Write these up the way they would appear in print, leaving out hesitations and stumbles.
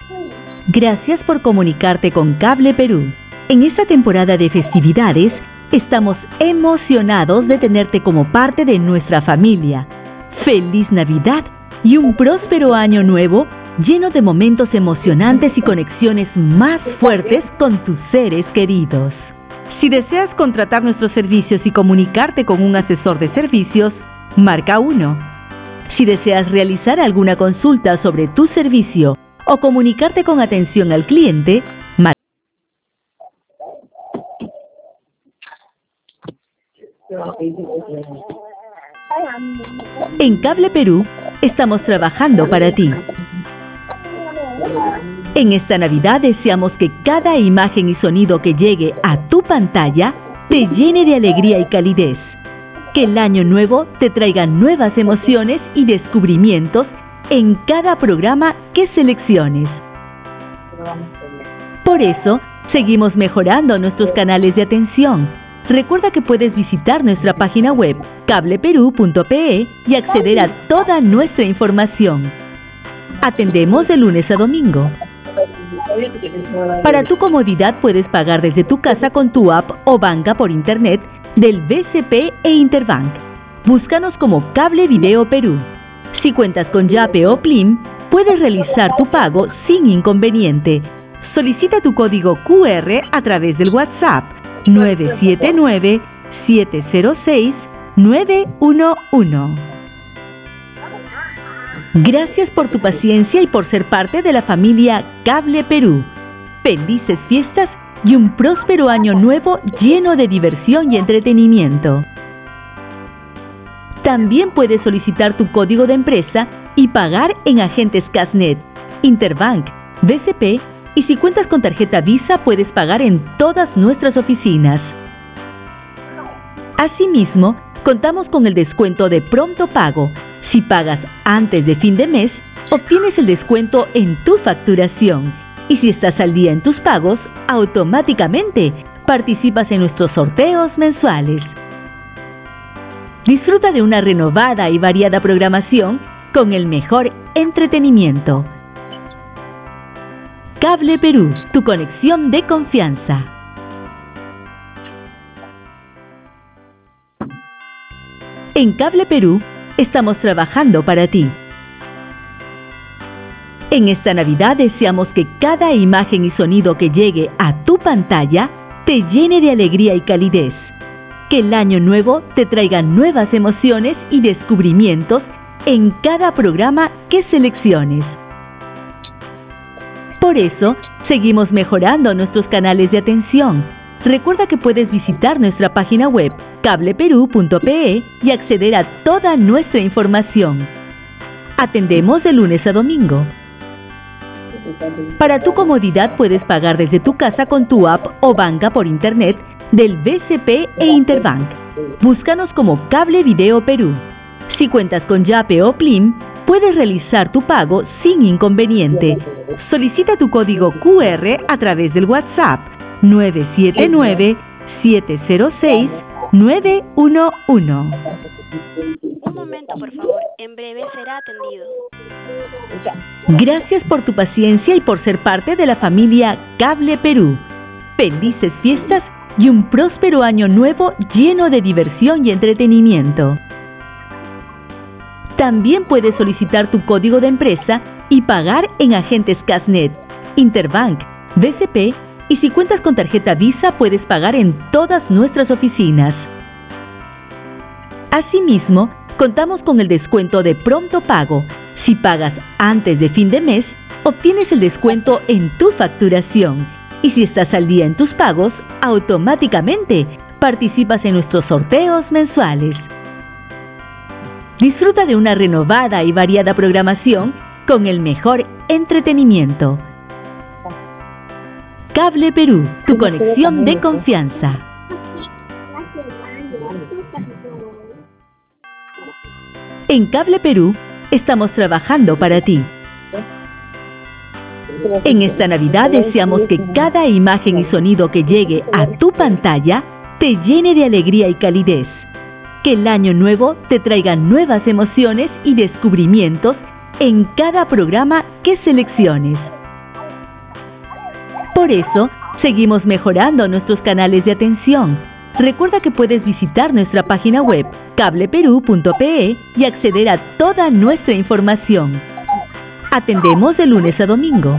Gracias por comunicarte con Cable Perú. En esta temporada de festividades, estamos emocionados de tenerte como parte de nuestra familia. ¡Feliz Navidad y un próspero año nuevo lleno de momentos emocionantes y conexiones más fuertes con tus seres queridos! Si deseas contratar nuestros servicios y comunicarte con un asesor de servicios, marca 1. Si deseas realizar alguna consulta sobre tu servicio o comunicarte con atención al cliente, marca. En Cable Perú, estamos trabajando para ti. En esta Navidad deseamos que cada imagen y sonido que llegue a tu pantalla te llene de alegría y calidez. Que el año nuevo te traiga nuevas emociones y descubrimientos en cada programa que selecciones. Por eso, seguimos mejorando nuestros canales de atención. Recuerda que puedes visitar nuestra página web cableperú.pe y acceder a toda nuestra información. Atendemos de lunes a domingo. Para tu comodidad puedes pagar desde tu casa con tu app o banca por internet del BCP e Interbank. Búscanos como Cable Video Perú. Si cuentas con Yape o Plim, puedes realizar tu pago sin inconveniente. Solicita tu código QR a través del WhatsApp 979-706-911. Gracias por tu paciencia y por ser parte de la familia Cable Perú. Felices fiestas y un próspero año nuevo lleno de diversión y entretenimiento. También puedes solicitar tu código de empresa y pagar en agentes Casnet, Interbank, BCP, y si cuentas con tarjeta Visa puedes pagar en todas nuestras oficinas. Asimismo, contamos con el descuento de pronto pago. Si pagas antes de fin de mes, obtienes el descuento en tu facturación. Y si estás al día en tus pagos, automáticamente participas en nuestros sorteos mensuales. Disfruta de una renovada y variada programación con el mejor entretenimiento. Cable Perú, tu conexión de confianza. En Cable Perú, estamos trabajando para ti. En esta Navidad deseamos que cada imagen y sonido que llegue a tu pantalla te llene de alegría y calidez. Que el año nuevo te traiga nuevas emociones y descubrimientos en cada programa que selecciones. Por eso, seguimos mejorando nuestros canales de atención. Recuerda que puedes visitar nuestra página web cableperú.pe y acceder a toda nuestra información. Atendemos de lunes a domingo. Para tu comodidad puedes pagar desde tu casa con tu app o banca por internet del BCP e Interbank. Búscanos como Cable Video Perú. Si cuentas con Yape o Plim, puedes realizar tu pago sin inconveniente. Solicita tu código QR a través del WhatsApp 979-706-911. Un momento, por favor. En breve será atendido. Gracias por tu paciencia y por ser parte de la familia Cable Perú. Felices fiestas y un próspero año nuevo lleno de diversión y entretenimiento. También puedes solicitar tu código de empresa y pagar en agentes Casnet, Interbank, BCP, y si cuentas con tarjeta Visa puedes pagar en todas nuestras oficinas. Asimismo, contamos con el descuento de pronto pago. Si pagas antes de fin de mes, obtienes el descuento en tu facturación. Y si estás al día en tus pagos, automáticamente participas en nuestros sorteos mensuales. Disfruta de una renovada y variada programación con el mejor entretenimiento. Cable Perú, tu conexión de confianza. En Cable Perú, estamos trabajando para ti. En esta Navidad deseamos que cada imagen y sonido que llegue a tu pantalla te llene de alegría y calidez. Que el año nuevo te traiga nuevas emociones y descubrimientos en cada programa que selecciones. Por eso, seguimos mejorando nuestros canales de atención. Recuerda que puedes visitar nuestra página web cableperú.pe y acceder a toda nuestra información. Atendemos de lunes a domingo.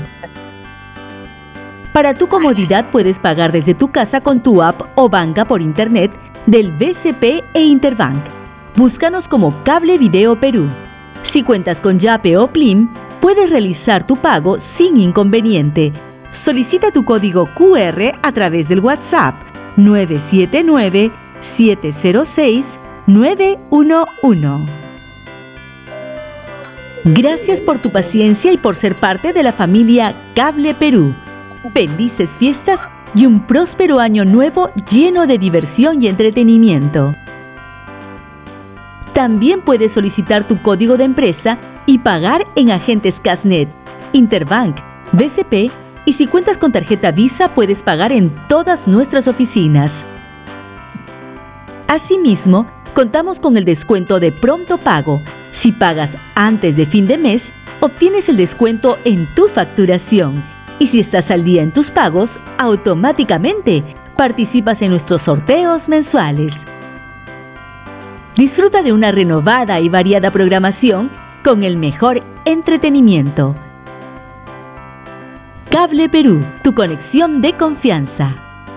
Para tu comodidad puedes pagar desde tu casa con tu app o banca por internet del BCP e Interbank. Búscanos como Cable Video Perú. Si cuentas con Yape o Plim, puedes realizar tu pago sin inconveniente. Solicita tu código QR a través del WhatsApp 979-706-911. Gracias por tu paciencia y por ser parte de la familia Cable Perú. Felices fiestas y un próspero año nuevo lleno de diversión y entretenimiento. También puedes solicitar tu código de empresa y pagar en agentes Casnet, Interbank, BCP y si cuentas con tarjeta Visa puedes pagar en todas nuestras oficinas. Asimismo, contamos con el descuento de pronto pago. Si pagas antes de fin de mes, obtienes el descuento en tu facturación. Y si estás al día en tus pagos, automáticamente participas en nuestros sorteos mensuales. Disfruta de una renovada y variada programación con el mejor entretenimiento. Cable Perú, tu conexión de confianza.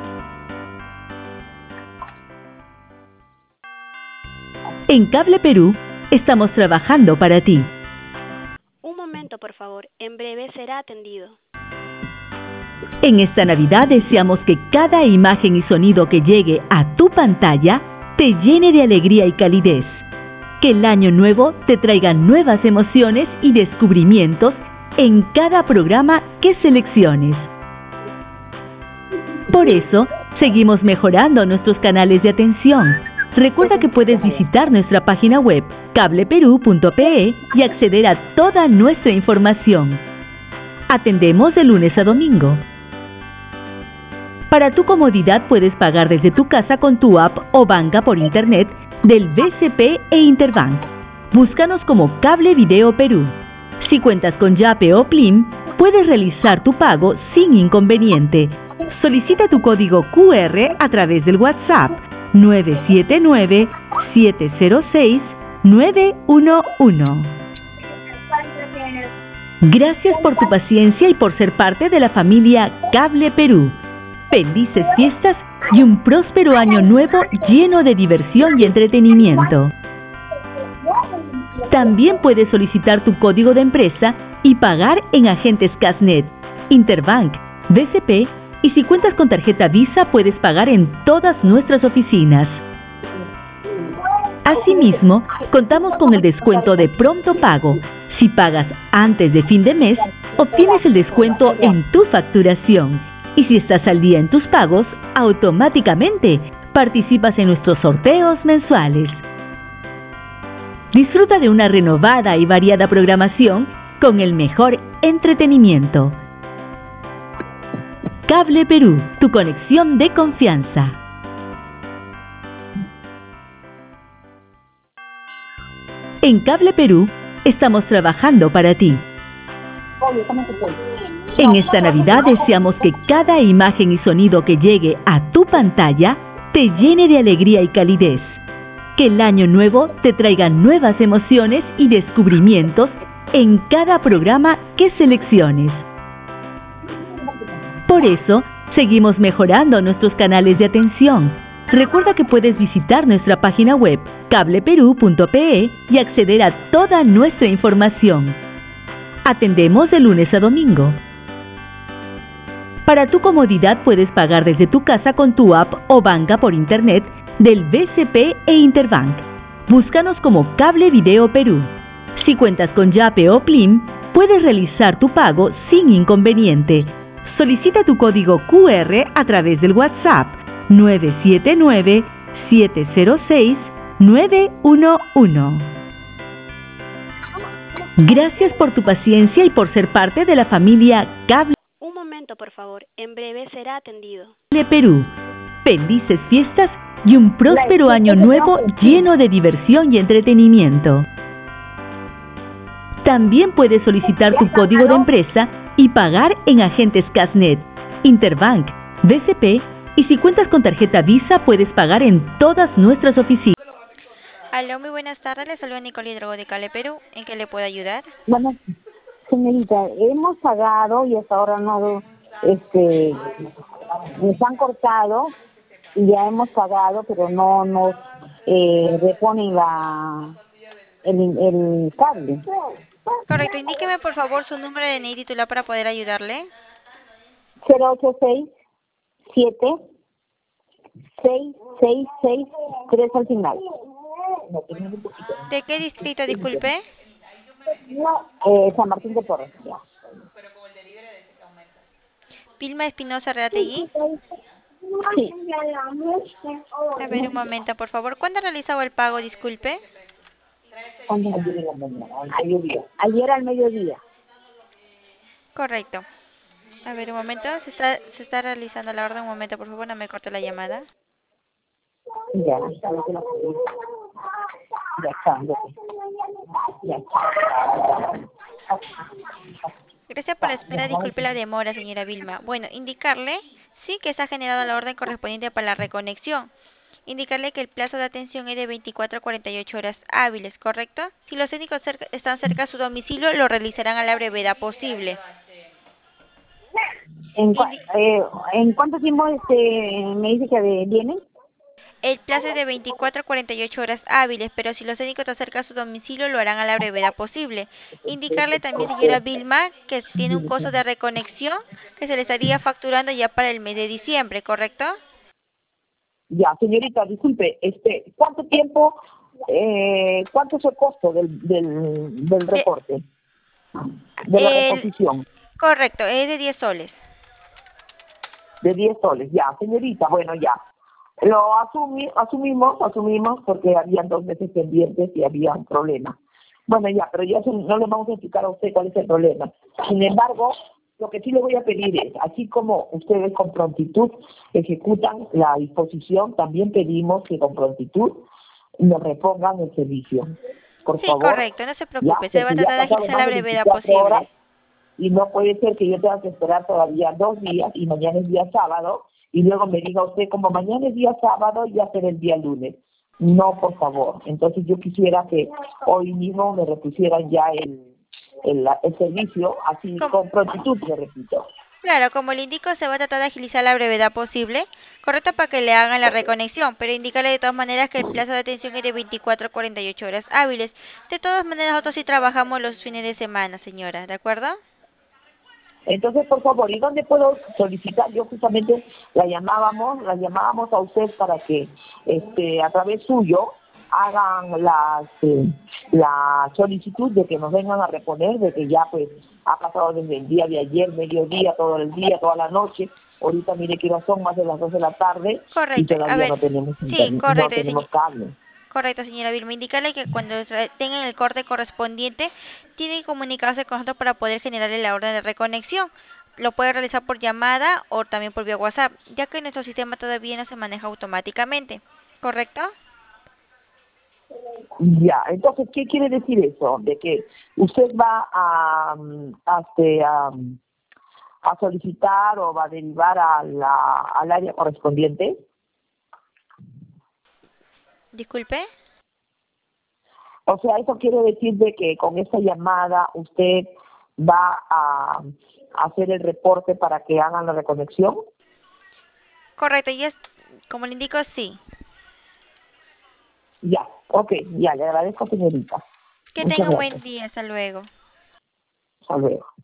En Cable Perú, estamos trabajando para ti. Un momento, por favor. En breve será atendido. En esta Navidad deseamos que cada imagen y sonido que llegue a tu pantalla te llene de alegría y calidez. Que el año nuevo te traiga nuevas emociones y descubrimientos en cada programa que selecciones. Por eso, seguimos mejorando nuestros canales de atención. Recuerda que puedes visitar nuestra página web cableperú.pe y acceder a toda nuestra información. Atendemos de lunes a domingo. Para tu comodidad puedes pagar desde tu casa con tu app o banca por internet del BCP e Interbank. Búscanos como Cable Video Perú. Si cuentas con Yape o Plim, puedes realizar tu pago sin inconveniente. Solicita tu código QR a través del WhatsApp 979-706-911. Gracias por tu paciencia y por ser parte de la familia Cable Perú. Felices fiestas y un próspero año nuevo lleno de diversión y entretenimiento. También puedes solicitar tu código de empresa y pagar en agentes Casnet, Interbank, BCP y si cuentas con tarjeta Visa puedes pagar en todas nuestras oficinas. Asimismo, contamos con el descuento de pronto pago. Si pagas antes de fin de mes, obtienes el descuento en tu facturación. Y si estás al día en tus pagos, automáticamente participas en nuestros sorteos mensuales. Disfruta de una renovada y variada programación con el mejor entretenimiento. Cable Perú, tu conexión de confianza. En Cable Perú, estamos trabajando para ti. En esta Navidad deseamos que cada imagen y sonido que llegue a tu pantalla te llene de alegría y calidez. Que el año nuevo te traiga nuevas emociones y descubrimientos en cada programa que selecciones. Por eso, seguimos mejorando nuestros canales de atención. Recuerda que puedes visitar nuestra página web cableperú.pe y acceder a toda nuestra información. Atendemos de lunes a domingo. Para tu comodidad puedes pagar desde tu casa con tu app o banca por internet del BCP e Interbank. Búscanos como Cable Video Perú. Si cuentas con Yape o Plim, puedes realizar tu pago sin inconveniente. Solicita tu código QR a través del WhatsApp 979-706-911. Gracias por tu paciencia y por ser parte de la familia Cable Un momento, por favor. En breve será atendido. Perú. Felices fiestas y un próspero año nuevo lleno de diversión y entretenimiento. También puedes solicitar tu código de empresa y pagar en agentes Casnet, Interbank, BCP y si cuentas con tarjeta Visa puedes pagar en todas nuestras oficinas. Aló, muy buenas tardes. Le saluda Nicole Hidrogo de Cable Perú. ¿En qué le puedo ayudar? Bueno, señorita, hemos pagado y hasta ahora no, nos han cortado y ya hemos pagado, pero no nos reponen el cable. Correcto. Indíqueme, por favor, su número de DNI titular para poder ayudarle. 086-7-6663 al final. ¿De qué distrito, disculpe? San Martín de Porres. Ya. Vilma Espinosa Reategui. Sí. A ver, un momento, por favor. ¿Cuándo ha realizado el pago, disculpe? Ayer al mediodía. Correcto. A ver, un momento. Se está realizando la orden. Un momento, por favor, no me corte la llamada. Ya está. Gracias por la espera. Disculpe la demora, señora Vilma. Bueno, indicarle, sí, que se ha generado la orden correspondiente para la reconexión. Indicarle que el plazo de atención es de 24 a 48 horas hábiles, ¿correcto? Si los técnicos están cerca de su domicilio, lo realizarán a la brevedad posible. ¿En cuánto tiempo me dice que vienen? El plazo es de 24 a 48 horas hábiles, pero si los técnicos están cerca de su domicilio, lo harán a la brevedad posible. Indicarle también, señora Vilma, que tiene un costo de reconexión que se le estaría facturando ya para el mes de diciembre, ¿correcto? Ya, señorita, disculpe, ¿cuánto tiempo, cuánto es el costo del recorte, de la reposición? Correcto, es de 10 soles. De 10 soles, ya, señorita, bueno, ya. Lo asumimos porque habían 2 meses pendientes y había un problema. Bueno, ya, pero ya no le vamos a explicar a usted cuál es el problema. Sin embargo, lo que sí le voy a pedir es, así como ustedes con prontitud ejecutan la disposición, también pedimos que con prontitud nos repongan el servicio. Por favor. Sí, correcto, no se preocupe, se va a tratar de agilizar la brevedad posible. Y no puede ser que yo tenga que esperar todavía 2 días y mañana es día sábado y luego me diga usted como mañana es día sábado ya será el día lunes. No, por favor. Entonces yo quisiera que hoy mismo me repusieran ya el servicio, así con prontitud, le repito. Claro, como le indico, se va a tratar de agilizar la brevedad posible, correcto, para que le hagan la reconexión, pero indicarle de todas maneras que el plazo de atención es de 24 a 48 horas hábiles. De todas maneras, nosotros sí trabajamos los fines de semana, señora, ¿de acuerdo? Entonces, por favor, ¿y dónde puedo solicitar? Yo justamente la llamábamos a usted para que a través suyo hagan la solicitud de que nos vengan a reponer, de que ya pues ha pasado desde el día de ayer, mediodía, todo el día, toda la noche. Ahorita mire que son más de las 2 de la tarde. Correcto. Y todavía no tenemos Correcto, no tenemos cable. Correcto, señora Vilma. Indicarle que cuando tengan el corte correspondiente, tiene que comunicarse con nosotros para poder generarle la orden de reconexión. Lo puede realizar por llamada o también por vía WhatsApp, ya que nuestro sistema todavía no se maneja automáticamente. ¿Correcto? Ya, entonces, ¿qué quiere decir eso? De que usted va a solicitar o va a derivar al área correspondiente. Disculpe. O sea, eso quiere decir de que con esa llamada usted va a hacer el reporte para que hagan la reconexión. Correcto, y como le indico, sí. Ya, ok, ya, le agradezco, señorita. Que Muchas tenga un gracias. buen día, hasta luego. Hasta luego.